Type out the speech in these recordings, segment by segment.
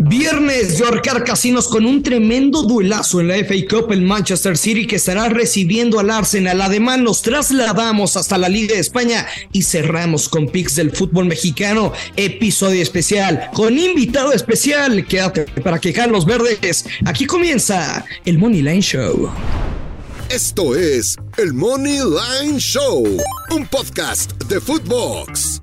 Viernes de ahorcar casinos con un tremendo duelazo en la FA Cup. El Manchester City que estará recibiendo al Arsenal. Además nos trasladamos hasta la Liga de España y cerramos con picks del fútbol mexicano. Episodio especial con invitado especial. Quédate para quejar los verdes. Aquí comienza el Money Line Show. Esto es el Money Line Show, un podcast de Footbox.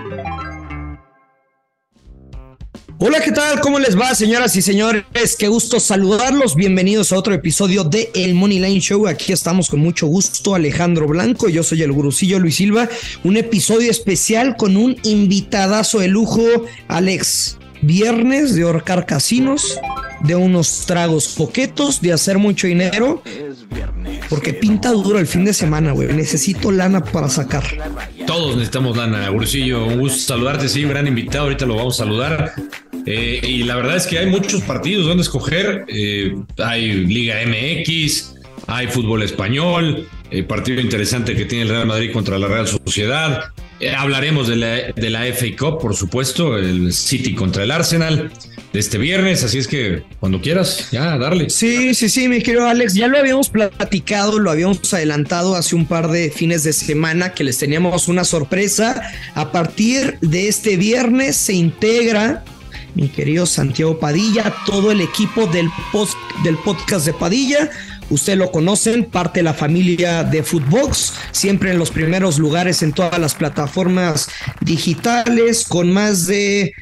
Hola, ¿qué tal? ¿Cómo les va, señoras y señores? Qué gusto saludarlos. Bienvenidos a otro episodio de El Money Line Show. Aquí estamos con mucho gusto, Alejandro Blanco. Yo soy el gurusillo Luis Silva. Un episodio especial con un invitadazo de lujo, Alex. Viernes de ahorcar casinos, de unos tragos coquetos, de hacer mucho dinero. Porque pinta duro el fin de semana, güey. Necesito lana para sacar. Todos necesitamos lana, gurusillo. Un gusto saludarte, sí, un gran invitado. Ahorita lo vamos a saludar. Y la verdad es que hay muchos partidos donde escoger. Hay Liga MX, hay fútbol español, partido interesante que tiene el Real Madrid contra la Real Sociedad. Hablaremos de la FA Cup, por supuesto, el City contra el Arsenal de este viernes, así es que cuando quieras, ya, darle. Sí, mi querido Alex, ya lo habíamos platicado, lo habíamos adelantado hace un par de fines de semana que les teníamos una sorpresa. A partir de este viernes se integra mi querido Santiago Padilla, todo el equipo del podcast de Padilla. Ustedes lo conocen, parte de la familia de Footbox, siempre en los primeros lugares en todas las plataformas digitales, con más de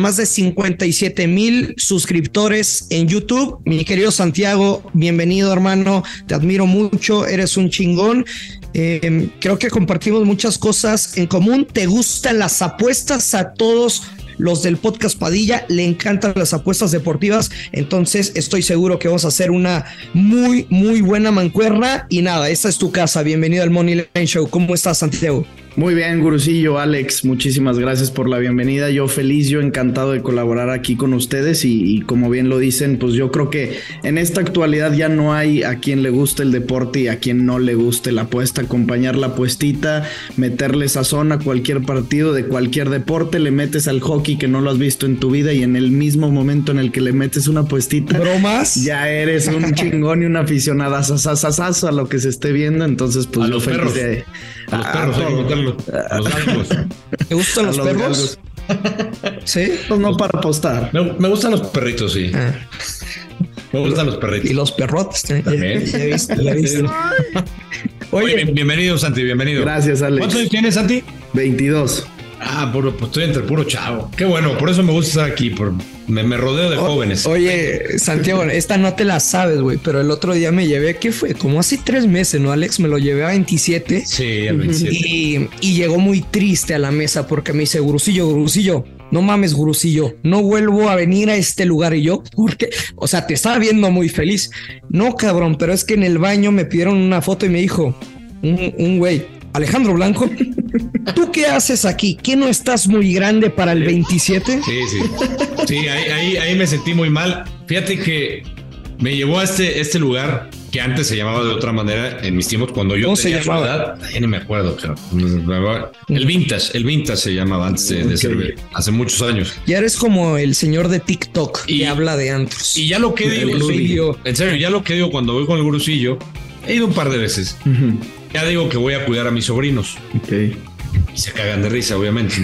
57,000 suscriptores en YouTube. Mi querido Santiago, bienvenido, hermano, te admiro mucho, eres un chingón. Creo que compartimos muchas cosas en común. Te gustan las apuestas. A todos los del podcast Padilla le encantan las apuestas deportivas, entonces estoy seguro que vamos a hacer una muy, muy buena mancuerna. Y nada, esta es tu casa. Bienvenido al Money Line Show. ¿Cómo estás, Santiago? Muy bien, gurusillo, Alex, muchísimas gracias por la bienvenida. Yo feliz, yo encantado de colaborar aquí con ustedes y como bien lo dicen, pues yo creo que en esta actualidad ya no hay a quien le guste el deporte y a quien no le guste la apuesta. Acompañar la apuestita, meterle sazón a cualquier partido de cualquier deporte, le metes al hockey que no lo has visto en tu vida y en el mismo momento en el que le metes una apuestita, bromas, ya eres un chingón y un aficionado a lo que se esté viendo. Entonces pues a los perros, a los perros hay que meterlo. A los galgos. ¿Te gustan los perros? ¿Sí? Pues no para apostar. Me gustan los perritos, sí. Me gustan los perritos. Y los perrotes. También. Ya viste. Oye, bienvenido, Santi, bienvenido. Gracias, Alex. ¿Cuántos años tienes, Santi? 22. Pues estoy entre puro chavo. Qué bueno, por eso me gusta estar aquí. Me rodeo de jóvenes. Oye, Santiago, esta no te la sabes, güey, pero el otro día me llevé, ¿qué fue? Como hace 3 meses, ¿no, Alex? Me lo llevé a 27. Sí, a 27. Y llegó muy triste a la mesa porque me dice, gurusillo, no mames, gurusillo, no vuelvo a venir a este lugar. Y yo, ¿por qué? O sea, te estaba viendo muy feliz. No, cabrón, pero es que en el baño me pidieron una foto y me dijo, un güey, Alejandro Blanco, ¿tú qué haces aquí? ¿Qué no estás muy grande para el 27? Sí, ahí me sentí muy mal. Fíjate que me llevó a este lugar que antes se llamaba de otra manera en mis tiempos, cuando yo tenía su edad. Ya no me acuerdo, claro. El Vintage se llamaba antes de ser, hace muchos años. Ya eres como el señor de TikTok que habla de antros. Y ya lo que digo, en serio, ya lo que digo cuando voy con el gurusillo, he ido un par de veces. Ya digo que voy a cuidar a mis sobrinos. Okay. Y se cagan de risa, obviamente.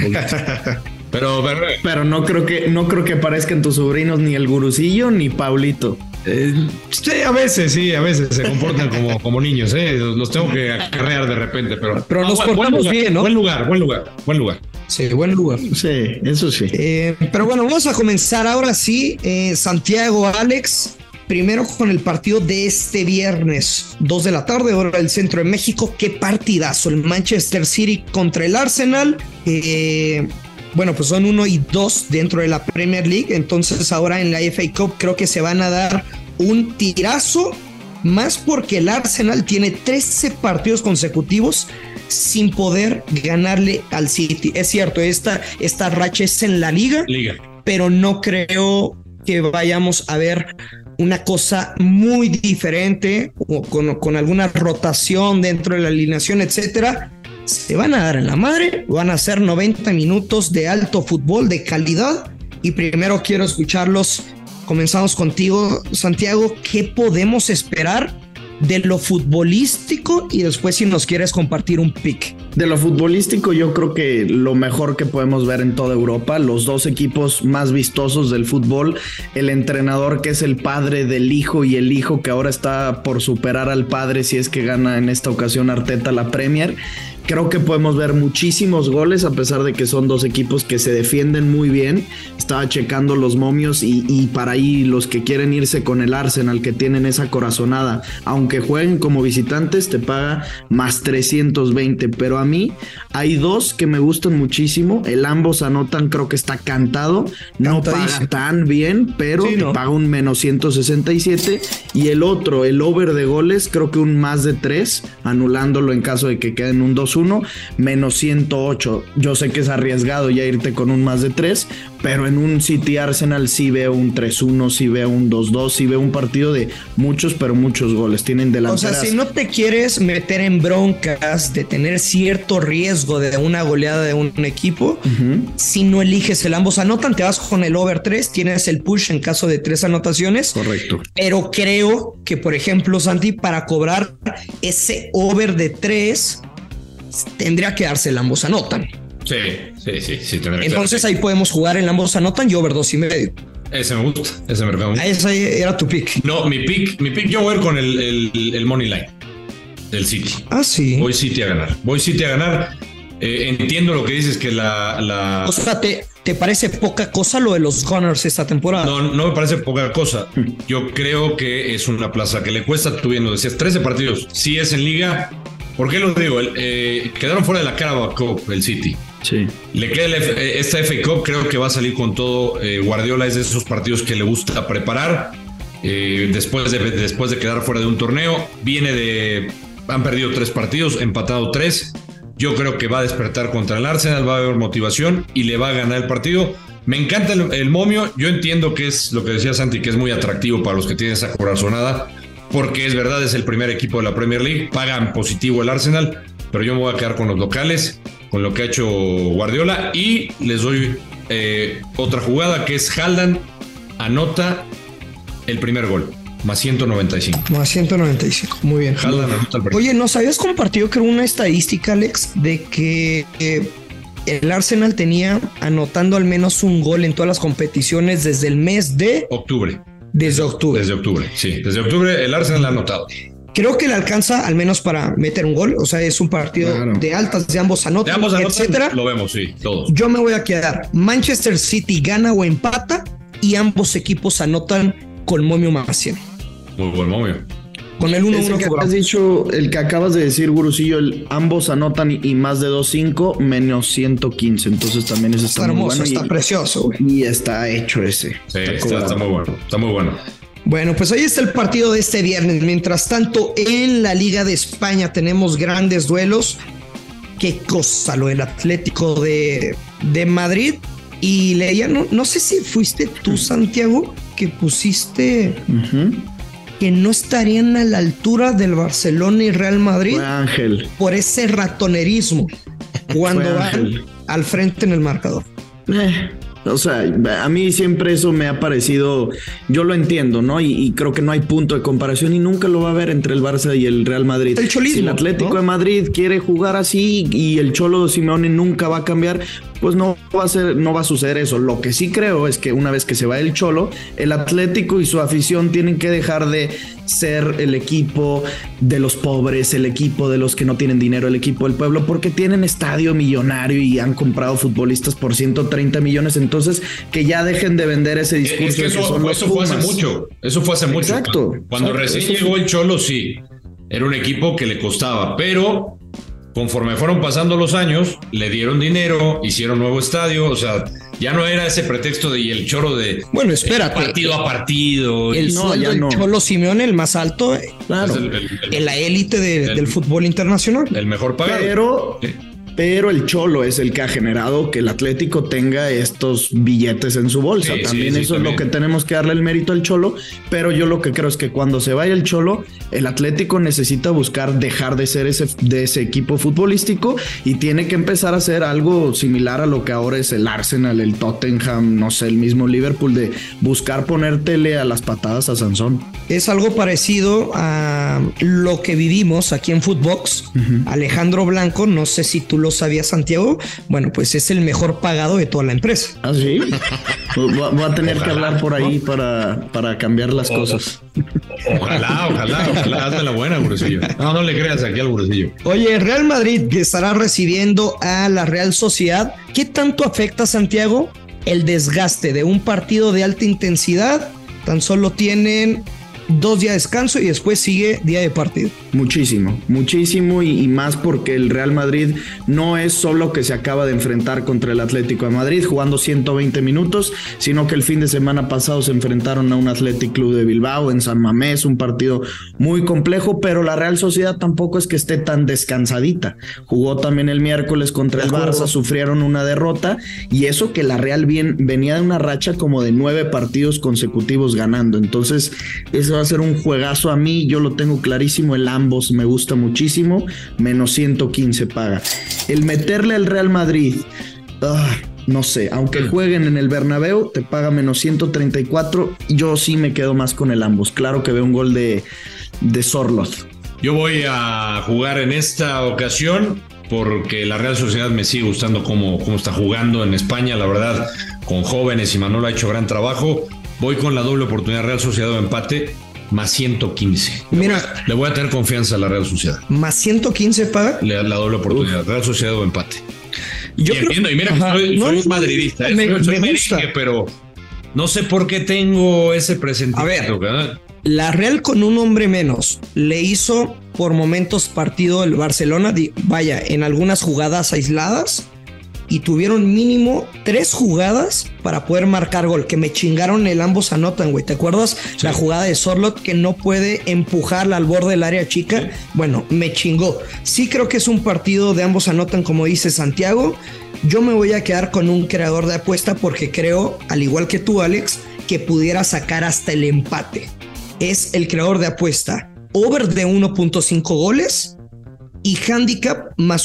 Pero no creo que parezcan tus sobrinos ni el gurusillo ni Paulito. Sí, a veces se comportan como niños, los tengo que acarrear de repente, pero nos portamos bien, ¿no? Buen lugar. Sí, buen lugar. Sí, eso sí. Pero bueno, vamos a comenzar ahora sí, Santiago, Alex. Primero con el partido de este viernes, 2 de la tarde, hora del centro de México. Qué partidazo, el Manchester City contra el Arsenal. Bueno, pues son 1 y 2 dentro de la Premier League. Entonces ahora en la FA Cup creo que se van a dar un tirazo, más porque el Arsenal tiene 13 partidos consecutivos sin poder ganarle al City. Es cierto, esta racha es en la liga, pero no creo que vayamos a ver una cosa muy diferente o con alguna rotación dentro de la alineación, etcétera. Se van a dar en la madre, van a ser 90 minutos de alto fútbol, de calidad, y primero quiero escucharlos. Comenzamos contigo, Santiago. ¿Qué podemos esperar de lo futbolístico? Y después si nos quieres compartir un pick. De lo futbolístico, yo creo que lo mejor que podemos ver en toda Europa, los dos equipos más vistosos del fútbol, el entrenador que es el padre del hijo y el hijo que ahora está por superar al padre si es que gana en esta ocasión Arteta la Premier. Creo que podemos ver muchísimos goles a pesar de que son dos equipos que se defienden muy bien. Estaba checando los momios y para ahí los que quieren irse con el Arsenal, que tienen esa corazonada, aunque jueguen como visitantes, te paga más 320. Pero a mí hay dos que me gustan muchísimo. El ambos anotan, creo que está cantado. No paga tan bien, pero sí, te paga un menos 167. Y el otro, el over de goles, creo que un más de 3, anulándolo en caso de que queden un 2-1, menos 108. Yo sé que es arriesgado ya irte con un más de 3, pero en un City Arsenal sí veo un 3-1, sí veo un 2-2, sí veo un partido de muchos, pero muchos goles. Tienen delanteras. O sea, si no te quieres meter en broncas de tener cierto riesgo de una goleada de un equipo, si no eliges el ambos anotan, te vas con el over 3, tienes el push en caso de 3 anotaciones. Correcto. Pero creo que, por ejemplo, Santi, para cobrar ese over de 3, tendría que darse el ambos anotan. Sí. Entonces ahí podemos jugar en ambos anotan y over 2.5. Ese me gusta, ese me gusta. Ese era tu pick. No, mi pick yo voy a ir con el money line del City. Ah, sí. Voy City a ganar. Entiendo lo que dices, que la... O sea, ¿te parece poca cosa lo de los Gunners esta temporada? No me parece poca cosa. Yo creo que es una plaza que le cuesta, tú viendo, decías 13 partidos. Sí es en liga. ¿Por qué lo digo? Quedaron fuera de la Carabao Cup el City. Sí. Le queda esta FA Cup, creo que va a salir con todo. Guardiola es de esos partidos que le gusta preparar. Después de quedar fuera de un torneo, han perdido 3 partidos, empatado 3. Yo creo que va a despertar contra el Arsenal, va a haber motivación y le va a ganar el partido. Me encanta el momio. Yo entiendo que es lo que decía Santi, que es muy atractivo para los que tienen esa corazonada, porque es verdad, es el primer equipo de la Premier League, pagan positivo el Arsenal, pero yo me voy a quedar con los locales, con lo que ha hecho Guardiola, y les doy otra jugada que es Haaland anota el primer gol, más 195. Más 195, muy bien. Haaland anota el primer. Oye, ¿nos habías compartido, creo, una estadística, Alex, de que el Arsenal tenía anotando al menos un gol en todas las competiciones desde el mes de octubre? Desde octubre, sí. Desde octubre el Arsenal ha anotado. Creo que le alcanza al menos para meter un gol. O sea, es un partido de altas, de ambos anotan, etcétera. Lo vemos, sí, todos. Yo me voy a quedar. Manchester City gana o empata y ambos equipos anotan con momio más 100. Muy buen momio. Con el 1-1 que has dicho, el que acabas de decir, Gurusillo, ambos anotan y más de 2.5, menos 115. Entonces también eso está hermoso, muy bueno. Está precioso, güey. Y está hecho ese. Sí, está muy bueno. Está muy bueno. Bueno, pues ahí está el partido de este viernes. Mientras tanto, en la Liga de España tenemos grandes duelos. Qué cosa lo del Atlético de Madrid. Y leía, no sé si fuiste tú, Santiago, que pusiste que no estarían a la altura del Barcelona y Real Madrid. Fue Ángel. Por ese ratonerismo cuando van al frente en el marcador. O sea, a mí siempre eso me ha parecido, yo lo entiendo, ¿no? Y creo que no hay punto de comparación y nunca lo va a haber entre el Barça y el Real Madrid. El cholismo, si el Atlético de Madrid quiere jugar así y el Cholo de Simeone nunca va a cambiar, pues no va a suceder eso. Lo que sí creo es que una vez que se va el Cholo, el Atlético y su afición tienen que dejar de ser el equipo de los pobres, el equipo de los que no tienen dinero, el equipo del pueblo, porque tienen estadio millonario y han comprado futbolistas por 130 millones. Entonces, que ya dejen de vender ese discurso. Es que eso fue hace mucho. Eso fue hace mucho. Exacto. Cuando recién llegó el Cholo, sí, era un equipo que le costaba, pero conforme fueron pasando los años, le dieron dinero, hicieron nuevo estadio, o sea, ya no era ese pretexto de y el choro de bueno, espérate, partido a partido. El sueldo del Cholo Simeone, el más alto, claro, en la élite del fútbol internacional. El mejor pagado. pero el Cholo es el que ha generado que el Atlético tenga estos billetes en su bolsa. También eso es lo que tenemos que darle el mérito al Cholo, pero yo lo que creo es que cuando se vaya el Cholo, el Atlético necesita buscar dejar de ser ese equipo futbolístico y tiene que empezar a hacer algo similar a lo que ahora es el Arsenal, el Tottenham, no sé, el mismo Liverpool, de buscar ponértele a las patadas a Sansón. Es algo parecido a lo que vivimos aquí en Footbox. Alejandro Blanco, no sé si tú lo sabías, Santiago, bueno, pues es el mejor pagado de toda la empresa. ¿Ah, sí? Voy a tener que hablar por ahí para cambiar las cosas. Ojalá, hazme la buena, Gurusillo. No le creas aquí al Gurusillo. Oye, Real Madrid que estará recibiendo a la Real Sociedad, ¿qué tanto afecta, Santiago, el desgaste de un partido de alta intensidad? Tan solo tienen 2 días de descanso y después sigue día de partido. Muchísimo y más porque el Real Madrid no es solo que se acaba de enfrentar contra el Atlético de Madrid jugando 120 minutos, sino que el fin de semana pasado se enfrentaron a un Athletic Club de Bilbao en San Mamés, un partido muy complejo, pero la Real Sociedad tampoco es que esté tan descansadita. Jugó también el miércoles contra el Barça, sufrieron una derrota, y eso que la Real venía de una racha como de 9 partidos consecutivos ganando. Entonces eso va a ser un juegazo. A mí, yo lo tengo clarísimo, el ambos me gusta muchísimo, menos 115 paga. El meterle al Real Madrid, no sé, aunque jueguen en el Bernabéu, te paga menos 134, yo sí me quedo más con el ambos. Claro que veo un gol de Sorloth. Yo voy a jugar en esta ocasión porque la Real Sociedad me sigue gustando cómo está jugando en España, la verdad, con jóvenes, y Manolo ha hecho gran trabajo. Voy con la doble oportunidad, Real Sociedad o empate, más 115. Mira, le voy a tener confianza a la Real Sociedad. ¿Más 115 paga? La doble oportunidad, Real Sociedad o empate. Yo entiendo, y mira, soy madridista, soy merengue, pero no sé por qué tengo ese presentimiento. A ver, la Real con un hombre menos le hizo por momentos partido el Barcelona, vaya, en algunas jugadas aisladas, y tuvieron mínimo 3 jugadas para poder marcar gol, que me chingaron el ambos anotan, güey. ¿Te acuerdas? Sí. La jugada de Sorloth que no puede empujarla al borde del área chica. Sí. Bueno, me chingó. Sí creo que es un partido de ambos anotan, como dice Santiago. Yo me voy a quedar con un creador de apuesta porque creo, al igual que tú, Alex, que pudiera sacar hasta el empate. Es el creador de apuesta. Over de 1.5 goles y handicap más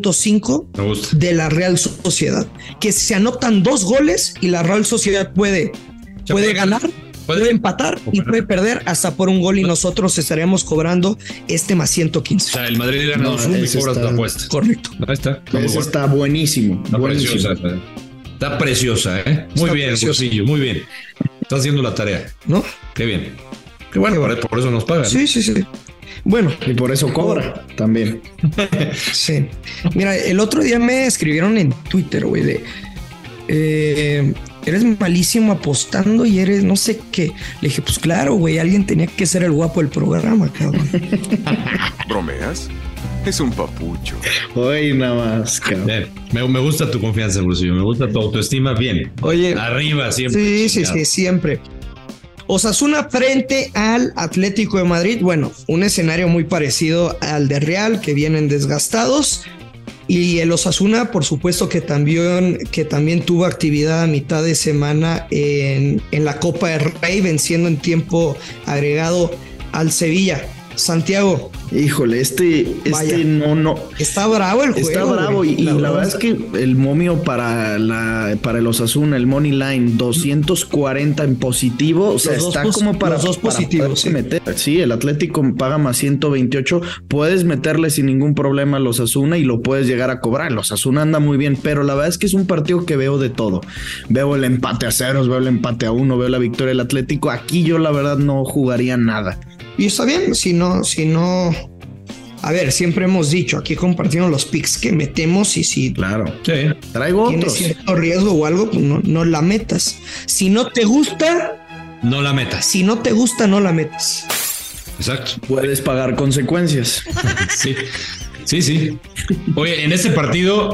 1.5 de la Real Sociedad, que se anotan 2 goles y la Real Sociedad puede ganar, puede empatar y puede perder hasta por un gol, y nosotros estaríamos cobrando más 115. O sea, el Madrid gana 2-1 y cobras la apuesta. Correcto. Ahí está. Está buenísimo. Está preciosa, ¿eh? Muy bien, Gurusillo, muy bien. Estás haciendo la tarea. ¿No? Qué bien. Qué bueno, por eso nos pagan. Sí. Bueno, y por eso cobra también. Sí. Mira, el otro día me escribieron en Twitter, güey, eres malísimo apostando y eres no sé qué. Le dije, pues claro, güey, alguien tenía que ser el guapo del programa, cabrón. ¿Bromeas? Es un papucho. Hoy nada más, cabrón. Me gusta tu confianza, Gurusillo. Me gusta tu autoestima. Bien. Oye. Arriba siempre. Sí, siempre. Osasuna frente al Atlético de Madrid. Bueno, un escenario muy parecido al de Real, que vienen desgastados. Y el Osasuna, por supuesto, que también tuvo actividad a mitad de semana en la Copa del Rey, venciendo en tiempo agregado al Sevilla. Santiago. Híjole, no. Está bravo el juego. Está bravo y la verdad es que el momio para el Osasuna, el money line, 240 en positivo, o sea, está como para los dos positivos. Sí. Meter. Sí, el Atlético paga más 128, puedes meterle sin ningún problema al Osasuna y lo puedes llegar a cobrar. El Osasuna anda muy bien, pero la verdad es que es un partido que veo de todo. Veo el empate a 0, veo el empate a 1, veo la victoria del Atlético. Aquí yo la verdad no jugaría nada. Y está bien, si no, a ver, siempre hemos dicho, aquí compartimos los picks que metemos, y si claro, sí, traigo tienes cierto riesgo o algo, pues no la metas. Si no te gusta, no la metas. Si no te gusta, no la metas. Exacto. Puedes pagar consecuencias. Sí. Oye, en este partido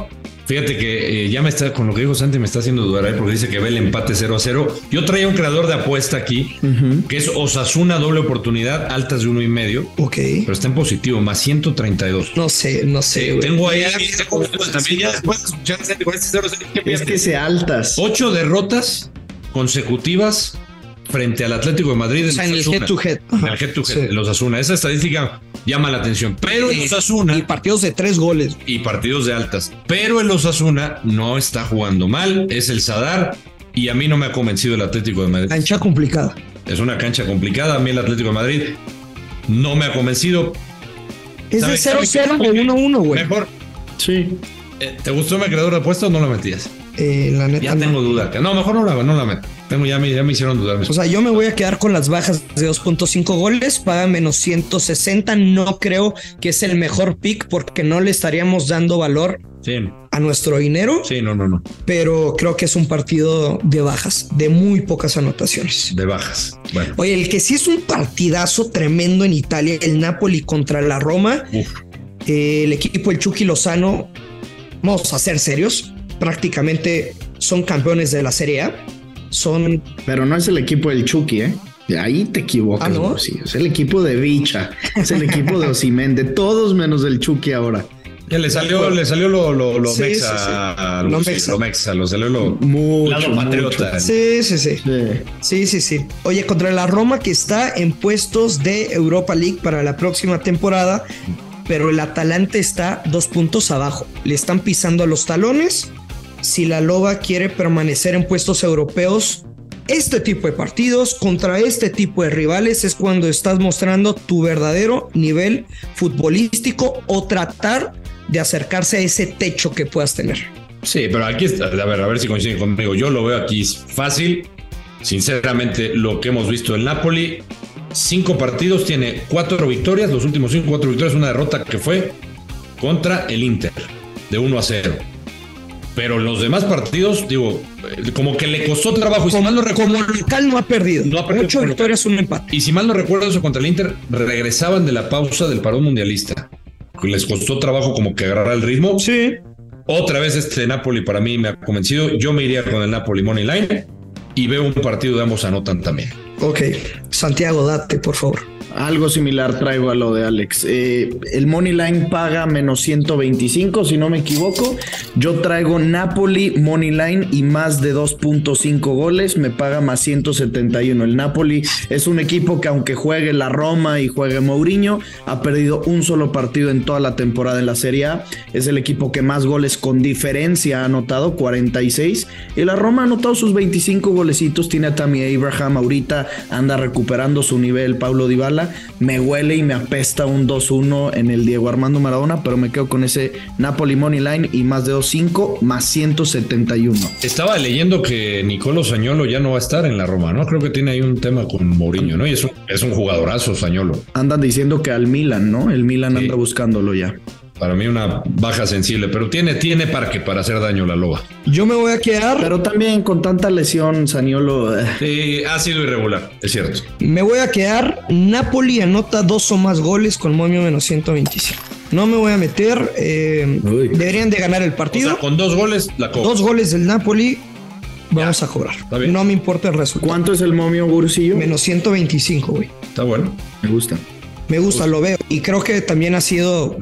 Fíjate que ya me está, con lo que dijo Santi, me está haciendo dudar, porque dice que ve el empate 0-0. Yo traía un creador de apuesta aquí, que es Osasuna doble oportunidad, altas de 1.5. Ok. Pero está en positivo, más 132. No sé, güey. Tengo ahí también ya después de escuchar con este 0-0. Es que se altas. 8 derrotas consecutivas frente al Atlético de Madrid. O sea, en el head-to-head. En el head-to-head, sí. Los Osasuna. Esa estadística llama la atención. Pero el Osasuna... Y partidos de 3 goles. Y partidos de altas. Pero el Osasuna no está jugando mal. Es el Sadar. Y a mí no me ha convencido el Atlético de Madrid. Cancha complicada. Es una cancha complicada. A mí el Atlético de Madrid no me ha convencido. Es de 0-0 o 1-1, güey. Mejor. Sí. ¿Te gustó mi creador de apuesta o no la metías? La neta. Ya tengo duda. No, mejor no la meto. Ya me hicieron dudar. O sea, yo me voy a quedar con las bajas de 2.5 goles, paga menos 160. No creo que es el mejor pick porque no le estaríamos dando valor a nuestro dinero. Sí, no. Pero creo que es un partido de bajas, de muy pocas anotaciones. De bajas. Bueno. Oye, el que sí es un partidazo tremendo en Italia, el Napoli contra la Roma. El equipo del Chucky Lozano, vamos a ser serios, prácticamente son campeones de la Serie A. Pero no es el equipo del Chucky, ¿eh? Ahí te equivocas. ¿No? Sí, es el equipo de Bicha, es el equipo de Osimhen, de todos menos del Chucky ahora. Ya le salió lo Sí, mexa. sí. Lo mexa, lo salió lo mucho, lado patriota. Sí. Oye, contra la Roma, que está en puestos de Europa League para la próxima temporada, pero el Atalanta está 2 puntos abajo. Le están pisando a los talones. Si la Loba quiere permanecer en puestos europeos, este tipo de partidos contra este tipo de rivales es cuando estás mostrando tu verdadero nivel futbolístico o tratar de acercarse a ese techo que puedas tener. Sí, pero aquí está, a ver si coinciden conmigo. Yo lo veo aquí fácil. Sinceramente, lo que hemos visto el Napoli, 5 partidos, tiene 4 victorias, los últimos 4 victorias, una derrota que fue contra el Inter, de 1-0. Pero en los demás partidos, digo, como que le costó trabajo. Y si mal no recuerdo, como local no ha perdido. 8 victorias, un empate. Y si mal no recuerdo, eso contra el Inter, regresaban de la pausa del parón mundialista. Les costó trabajo como que agarrar el ritmo. Sí. Otra vez Napoli para mí me ha convencido. Yo me iría con el Napoli Money Line y veo un partido de ambos anotan también. Ok, Santiago, date, por favor. Algo similar traigo a lo de Alex. El Money Line paga menos 125, si no me equivoco. Yo traigo Napoli Money Line y más de 2.5 goles, me paga más 171. El Napoli es un equipo que, aunque juegue la Roma y juegue Mourinho, ha perdido un solo partido en toda la temporada en la Serie A. Es el equipo que más goles con diferencia ha anotado, 46. Y la Roma ha anotado sus 25 golecitos. Tiene a Tammy Abraham, ahorita anda recuperando su nivel. Paulo Dybala. Me huele y me apesta un 2-1 en el Diego Armando Maradona, pero me quedo con ese Napoli Money Line y más de 2.5 más 171. Estaba leyendo que Nicolo Zaniolo ya no va a estar en la Roma, ¿no? Creo que tiene ahí un tema con Mourinho, ¿no? Y es un jugadorazo Zaniolo. Andan diciendo que al Milan, ¿no? El Milan anda buscándolo ya. Para mí una baja sensible, pero tiene parque para hacer daño a la Loba. Yo me voy a quedar... Pero también con tanta lesión, Zaniolo... Sí, ha sido irregular, es cierto. Me voy a quedar... Napoli anota 2 o más goles con momio menos 125. No me voy a meter... deberían de ganar el partido. O sea, con 2 goles, la cobro. 2 goles del Napoli... Vamos a cobrar. No me importa el resultado. ¿Cuánto es el momio, Gursillo? Menos 125, güey. Está bueno. Me gusta, lo veo. Y creo que también ha sido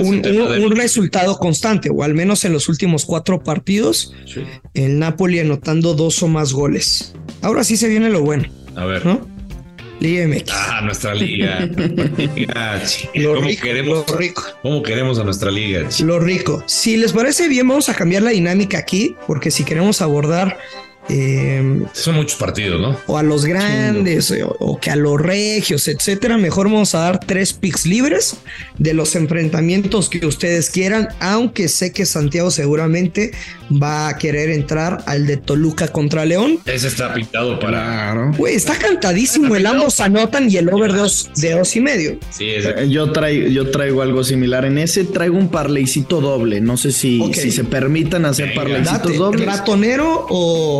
un resultado constante, o al menos en los últimos 4 partidos, sí. El Napoli anotando 2 o más goles. Ahora sí se viene lo bueno. A ver. ¿No? Liga MX. Nuestra liga. ¿Cómo queremos a nuestra liga? Lo rico. Si les parece bien, vamos a cambiar la dinámica aquí, porque si queremos abordar... son muchos partidos, ¿no? O a los grandes o que a los regios, etcétera. Mejor vamos a dar 3 picks libres de los enfrentamientos que ustedes quieran, aunque sé que Santiago seguramente va a querer entrar al de Toluca contra León. Ese está pintado para... Güey, está cantadísimo. El ambos anotan y el over de 2.5. Sí, yo traigo algo similar. En ese traigo un parleycito doble. No sé si se permitan hacer parleycitos dobles. ¿Ratonero o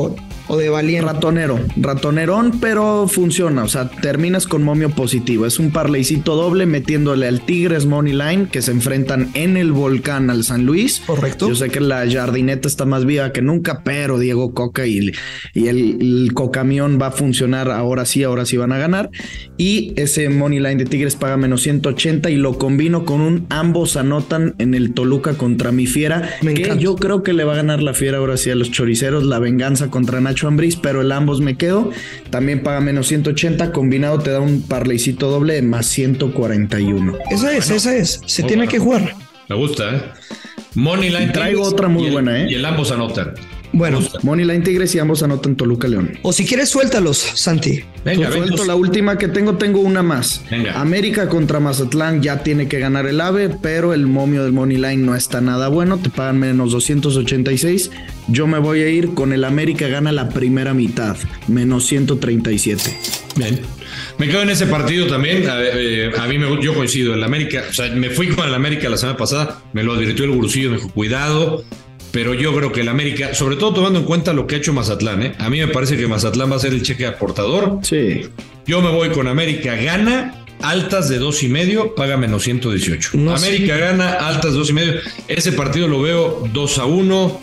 o de valiente. Ratonerón, pero funciona. O sea, terminas con momio positivo. Es un parlaycito doble metiéndole al Tigres Money Line, que se enfrentan en el Volcán al San Luis. Correcto. Yo sé que la Jardineta está más viva que nunca, pero Diego Coca y el Cocamión va a funcionar. Ahora sí van a ganar. Y ese Money Line de Tigres paga menos 180 y lo combino con un ambos anotan en el Toluca contra mi Fiera. Yo creo que le va a ganar la Fiera ahora sí a los choriceros, la venganza contra Nacho Ambriz, pero el ambos me quedo. También paga menos 180, combinado te da un parlaycito doble de más 141. Esa es. Se tiene que jugar. Me gusta, Money Line. Traigo otra muy buena, Y el ambos anotan. Bueno, Money Line Tigres y ambos anotan Toluca León. O si quieres, suéltalos, Santi. Venga, suelto la última que tengo una más. Venga. América contra Mazatlán, ya tiene que ganar el AVE, pero el momio del Money Line no está nada bueno, te pagan menos 286. Yo me voy a ir con el América gana la primera mitad, menos 137. Bien. Me quedo en ese partido también. Yo coincido. El América, o sea, me fui con el América la semana pasada, me lo advirtió el Gurusillo, me dijo, cuidado. Pero yo creo que el América, sobre todo tomando en cuenta lo que ha hecho Mazatlán, a mí me parece que Mazatlán va a ser el cheque aportador. Sí. Yo me voy con América gana, altas de 2.5, paga menos 118. América gana, altas de 2.5. Ese partido lo veo 2-1,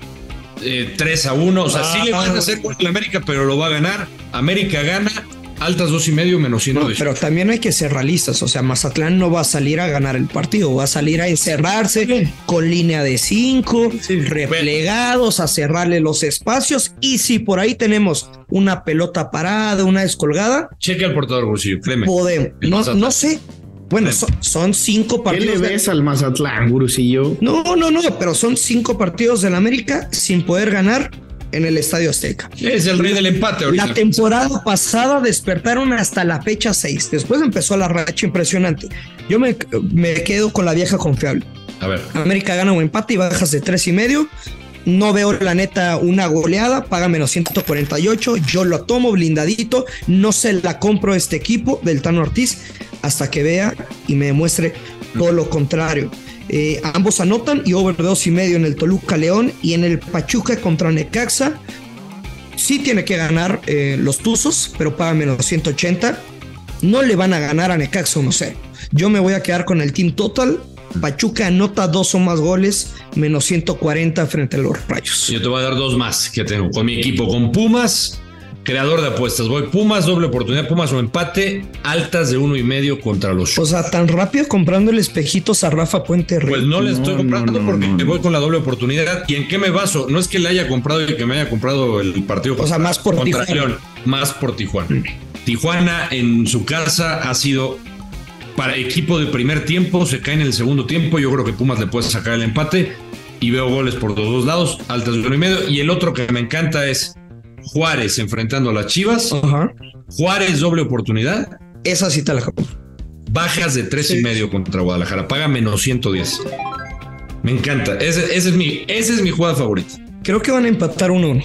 3-1. O sea, sí le van a hacer gol al América, pero lo va a ganar. América gana, altas 2.5, menos 118. Pero también hay que ser realistas. O sea, Mazatlán no va a salir a ganar el partido, va a salir a encerrarse con línea de 5, replegados, a cerrarle los espacios. Y si por ahí tenemos una pelota parada, una descolgada, cheque al portador, Gurusillo, créeme. Podemos. No sé. Bueno, son 5 partidos. ¿Qué le ves al Mazatlán, Gurusillo? No, pero son 5 partidos del América sin poder ganar en el Estadio Azteca. Es el rey del empate ahorita. La temporada pasada despertaron hasta la fecha 6. Después empezó la racha impresionante. Yo me quedo con la vieja confiable. A ver. América gana un empate y bajas de 3.5. No veo la neta una goleada. Paga menos 148. Yo lo tomo blindadito. No se la compro a este equipo del Tano Ortiz hasta que vea y me demuestre todo lo contrario. Ambos anotan y over 2.5 en el Toluca León y en el Pachuca contra Necaxa. Sí tiene que ganar los Tuzos, pero paga menos 180. No le van a ganar a Necaxa 1-0. Yo me voy a quedar con el team total. Pachuca anota 2 o más goles, menos 140 frente a los Rayos. Yo te voy a dar 2 más que tengo con mi equipo, con Pumas. Creador de apuestas, voy Pumas, doble oportunidad, Pumas o empate, altas de 1.5 contra los Cholos. O sea, tan rápido comprando el espejitos a Rafa Puente Rey. Pues no le estoy comprando porque voy con la doble oportunidad. ¿Y en qué me baso? No es que le haya comprado y que me haya comprado el partido. O sea, más por contra Tijuana. León, más por Tijuana. Tijuana en su casa ha sido para equipo de primer tiempo, se cae en el segundo tiempo. Yo creo que Pumas le puede sacar el empate y veo goles por los dos lados, altas de 1.5. Y el otro que me encanta es Juárez enfrentando a las Chivas. Ajá. Juárez doble oportunidad. Esa sí te la compro. Bajas de 3.5 contra Guadalajara. Paga menos 110. Me encanta. Ese es mi jugada favorita. Creo que van a empatar 1-1.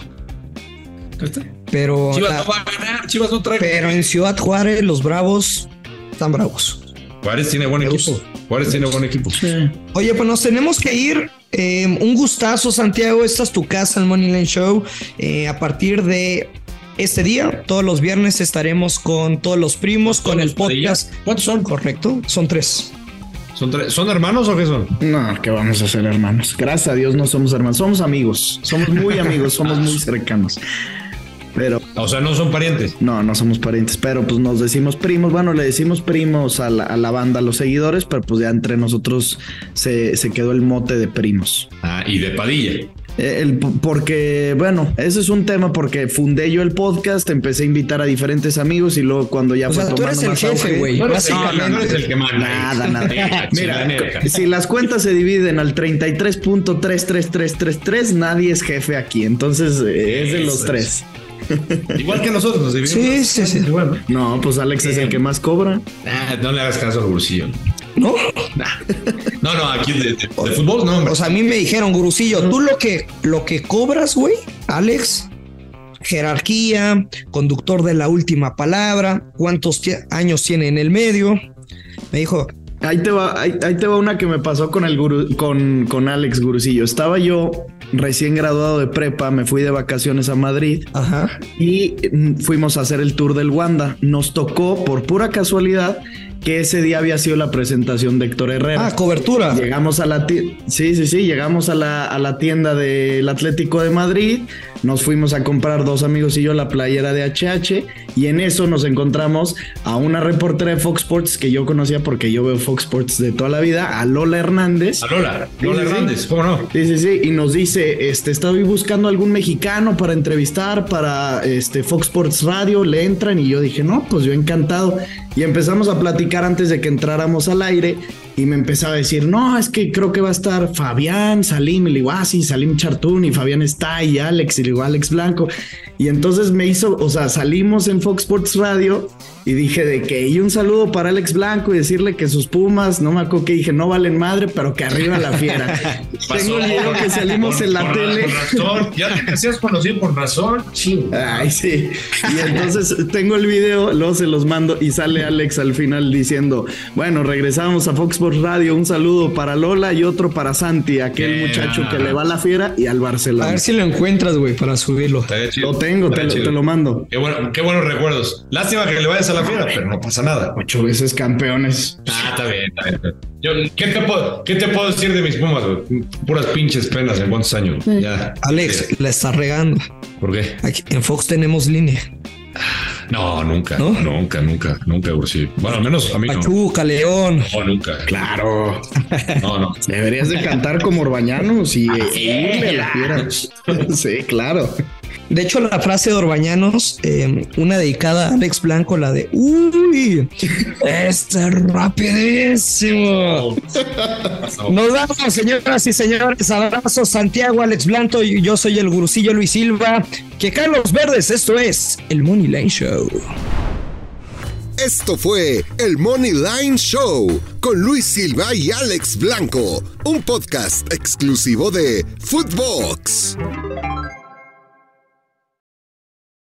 Pero Chivas no va a ganar. Chivas no trae. Pero en Ciudad Juárez los Bravos están bravos. Juárez tiene buen equipo. Sí. Oye, pues nos tenemos que ir. Un gustazo, Santiago. Esta es tu casa, el Money Line Show. A partir de este día, todos los viernes estaremos con todos los primos, con el podcast. ¿Cuántos son? Correcto, son 3. ¿Son hermanos o qué son? No, ¿qué vamos a hacer, hermanos? Gracias a Dios no somos hermanos, somos amigos. Somos muy amigos, somos muy cercanos. Pero, o sea, no son parientes. No somos parientes, pero pues nos decimos primos. Bueno, le decimos primos a la banda, a los seguidores, pero pues ya entre nosotros se quedó el mote de primos. Y de Padilla. Porque, bueno, ese es un tema porque fundé yo el podcast, empecé a invitar a diferentes amigos y luego cuando ya fue tomando más auge... Tú eres el jefe, güey. No eres el que manda. Nada. Mira, si las cuentas se dividen al 33.33333, nadie es jefe aquí, entonces es de los 3. Igual que nosotros. Sí. Bueno. No, pues Alex es el que más cobra. No le hagas caso al Gurusillo. ¿No? No, aquí de fútbol no, hombre. O sea, a mí me dijeron, Gurusillo, tú lo que cobras, güey, Alex, jerarquía, conductor de La Última Palabra, cuántos años tiene en el medio. Me dijo... Ahí te va una que me pasó con Alex Gurusillo. Estaba yo recién graduado de prepa, me fui de vacaciones a Madrid. Ajá. Y fuimos a hacer el tour del Wanda. Nos tocó, por pura casualidad, que ese día había sido la presentación de Héctor Herrera. Ah, cobertura. Llegamos a la llegamos a la tienda del Atlético de Madrid, nos fuimos a comprar 2 amigos y yo la playera de HH, y en eso nos encontramos a una reportera de Fox Sports que yo conocía porque yo veo Fox Sports de toda la vida, a Lola Hernández. A Lola Hernández, ¿cómo no? Sí, y nos dice, estoy buscando algún mexicano para entrevistar para Fox Sports Radio, le entran, y yo dije, no, pues yo encantado, y empezamos a platicar antes de que entráramos al aire, y me empezaba a decir, no, es que creo que va a estar Fabián, Salim, y le digo, sí, Salim Chartún, y Fabián está, y Alex, y le digo, Alex Blanco, y entonces salimos en Fox Sports Radio, y dije de que, y un saludo para Alex Blanco, y decirle que sus Pumas, no me acuerdo que dije, no valen madre, pero que arriba la fiera. Tengo el video que salimos en la tele. Razón. Ya te hacías conocido por razón. Ay, sí. Y entonces tengo el video, luego se los mando, y sale Alex al final diciendo, bueno, regresamos a Fox Sports Radio, un saludo para Lola y otro para Santi, aquel muchacho que le va a la fiera y al Barcelona. A ver si lo encuentras, güey, para subirlo. Lo tengo, te lo mando. Qué buenos recuerdos. Lástima que le vayas a la fiera, pero no pasa nada. 8 veces campeones. Está bien. ¿Qué te puedo decir de mis Pumas, güey? Puras pinches penas en cuántos años. Sí. Ya. Alex, la estás regando. ¿Por qué? Aquí en Fox tenemos línea. No, nunca, Ursi. Bueno, al menos a mí Pachuca, León. No, nunca. Claro. No. Deberías de cantar como Orbañanos y irle la fiera. Sí, claro. De hecho, la frase de Orbañanos, una dedicada a Alex Blanco, la de ¡Uy! ¡Este es rapidísimo! Nos vamos, señoras y señores. Abrazos, Santiago, Alex Blanco, y yo soy el gurusillo Luis Silva. Que caen los verdes, esto es el Money Line Show. Esto fue el Money Line Show con Luis Silva y Alex Blanco, un podcast exclusivo de Footbox.